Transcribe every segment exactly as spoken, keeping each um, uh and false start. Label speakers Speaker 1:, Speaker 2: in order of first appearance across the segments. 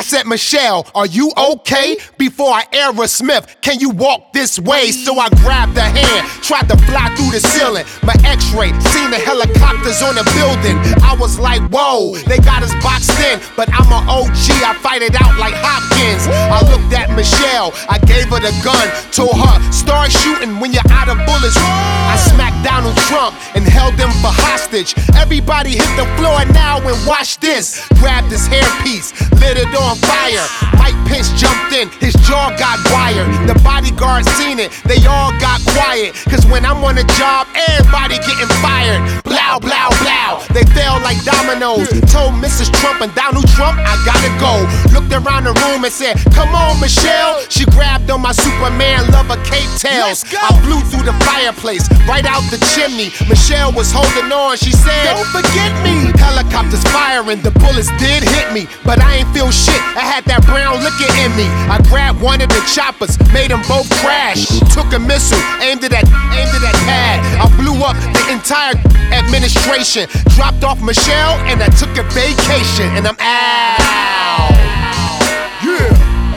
Speaker 1: said, Michelle, are you okay? Before I Aerosmith, can you walk this way? So I grabbed her hand, tried to fly through the ceiling. My x-ray, seen the helicopters on the building. I was like, whoa, they got us boxed in. But I'm an O G, I fight it out like Hopkins. I looked at Michelle, I gave her the gun. Told her, start shooting when you're out of bullets. I smacked Donald Trump and held him for hostage. Everybody hit the floor now and watch this. Grabbed his hairpiece, lit it on fire. Mike Pence jumped in, his jaw got wired. The bodyguard seen it, they all got quiet. Cause when I'm on a job, everybody getting fired. Blow, blow, blow, they fell like dominoes. Told Missus Trump and Donald Trump, I gotta go. Looked around the room and said, come on, Michelle. She grabbed on my Superman lover cape tails. I flew through the fireplace, right out the chimney. Michelle was holding on, she said, don't forget me. Helicopters firing, the bullets did hit me, but I ain't feel shit, I had that brown liquor in me. I grabbed one of the choppers, made them both crash. Took a missile, aimed it at, aimed it at Pad. I blew up the entire administration. Dropped off Michelle and I took a vacation. And I'm out. Yeah.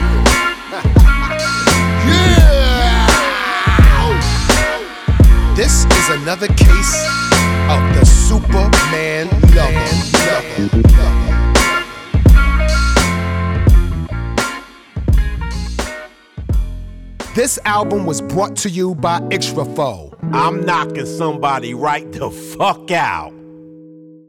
Speaker 1: Yeah. This is another case of the Superman lover. lover, lover. This album was brought to you by Xtrafo.
Speaker 2: I'm knocking somebody right the fuck out.